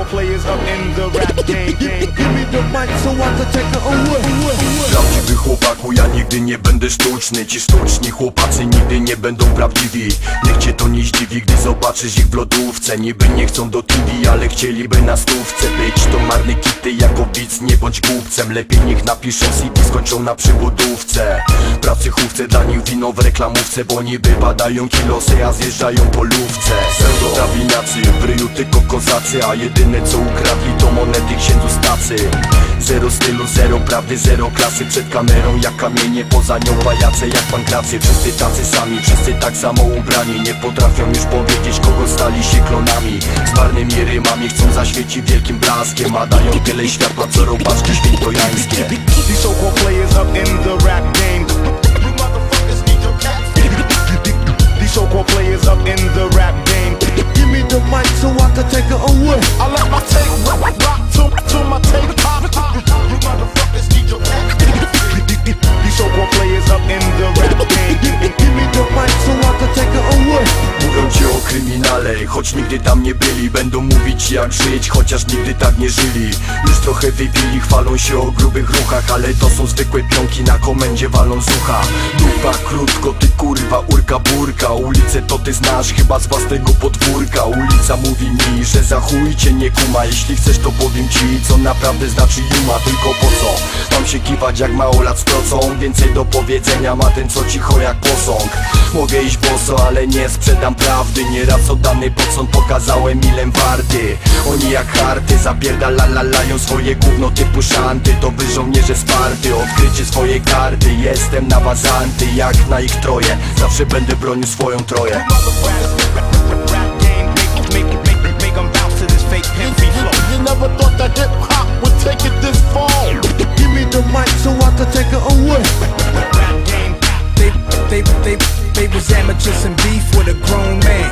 players up in the rap game. Give me the mic so I can take it away. Prawdziwy chłopaku, ja nigdy nie będę sztuczny. Ci sztuczni chłopacy nigdy nie będą prawdziwi. Niech cię to nie zdziwi, gdy zobaczysz ich w lodówce. Niby nie chcą do TV, ale chcieliby na stówce być. To marny kity jako widz, nie bądź głupcem. Lepiej niech napiszą CD, skończą na przybudówce. Pracochówce, dla nich wino w reklamówce. Bo niby badają kilosy, a zjeżdżają po lówce. Pseudo-drabiniacy, w ryju tylko kozacy. A jedyne co ukradli to monety księdzu stacy. Zero stylu, zero prawdy, zero klasy. Przed kamerą jak kamienie, poza nią pajace jak pankracje. Wszyscy tacy sami, wszyscy tak samo ubrani. Nie potrafią już powiedzieć, kogo stali się klonami. Z marnymi rymami chcą zaświecić wielkim blaskiem. A dają tyle światła co robaczki świętojańskie. These so-called players up in the rap game. These so-called players up in the rap game. Give me the mic so I can take it away. I let my tape rock to my tape pop. You motherfuckers need your These so-called players up in the rap game. Give me the mic so I can take it away. Mówią ci o kryminale, choć nigdy tam nie byli. Będą mówić jak żyć, chociaż nigdy tak nie żyli. Już trochę wypili, chwalą się o grubych ruchach. Ale to są zwykłe pionki, na komendzie walą z ucha. Dupa krótko, ty kurwa, urka burka. Ulicę to ty znasz chyba z własnego podwórka. Ulica mówi mi, że za chuj cię nie kuma. Jeśli chcesz to powiem ci, co naprawdę znaczy juma. Tylko po co? Mam się kiwać jak małolat z procą. Więcej do powiedzenia ma ten co cicho jak posąg. Mogę iść boso, ale nie sprzedam prawdy. Nieraz oddany pod sąd pokazałem ilem warty. Oni jak harty zapierdalalają swoje gówno typu szanty. To wy żołnierze Sparty, odkrycie swojej karty. Jestem na bazanty jak na ich troje. Zawsze będę bronił swoją troję. You never thought that hip-hop would take it this far. Give me the mic so I can take it away. They was amateurs in beef with a grown man.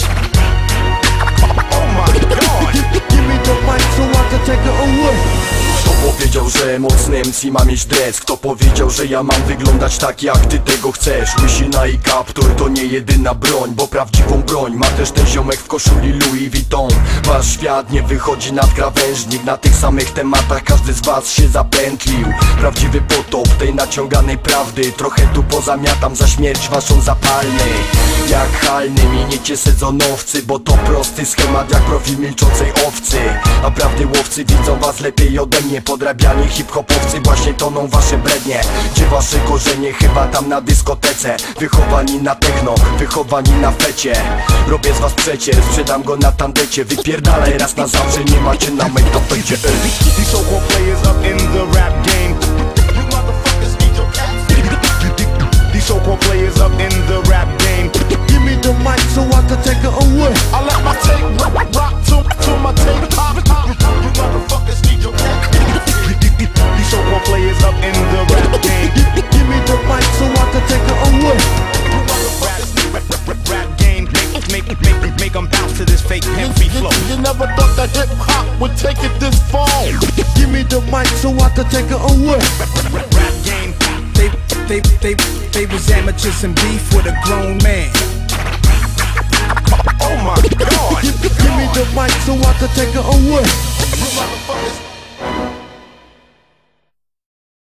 Oh my God. Give me the mic so I can take it away. Kto powiedział, że mocny MC ma mieć dres? Kto powiedział, że ja mam wyglądać tak jak ty tego chcesz? Łysina i kaptur to nie jedyna broń, bo prawdziwą broń ma też ten ziomek w koszuli Louis Vuitton. Wasz świat nie wychodzi nad krawężnik. Na tych samych tematach każdy z was się zapętlił. Prawdziwy potop tej naciąganej prawdy. Trochę tu pozamiatam za śmierć waszą zapalnej. Jak halny miniecie sezonowcy, bo to prosty schemat jak profil milczącej owcy. A prawdy łowcy widzą was lepiej ode mnie. Podrabiani hip-hopowcy, właśnie toną wasze brednie. Gdzie wasze korzenie? Chyba tam na dyskotece. Wychowani na techno, wychowani na fecie. Robię z was przecier, sprzedam go na tandecie. Wypierdalaj raz na zawsze, nie macie na mej tapecie. These so-called players up in the rap game. These so-called players up in the rap game. Give me the mic so I can take it away. I let my tape rock to my tape pop. You motherfuckers need your These so-called players up in the rap game. Give me the mic so I can take it away. Rap game, make them bounce to this fake pimp free flow. You never thought that hip-hop would take it this far. Give me the mic so I can take it away. Rap game. They was amateurs in beef with a grown man. Oh my God. Give me the mic so I can take it away. You motherfuckers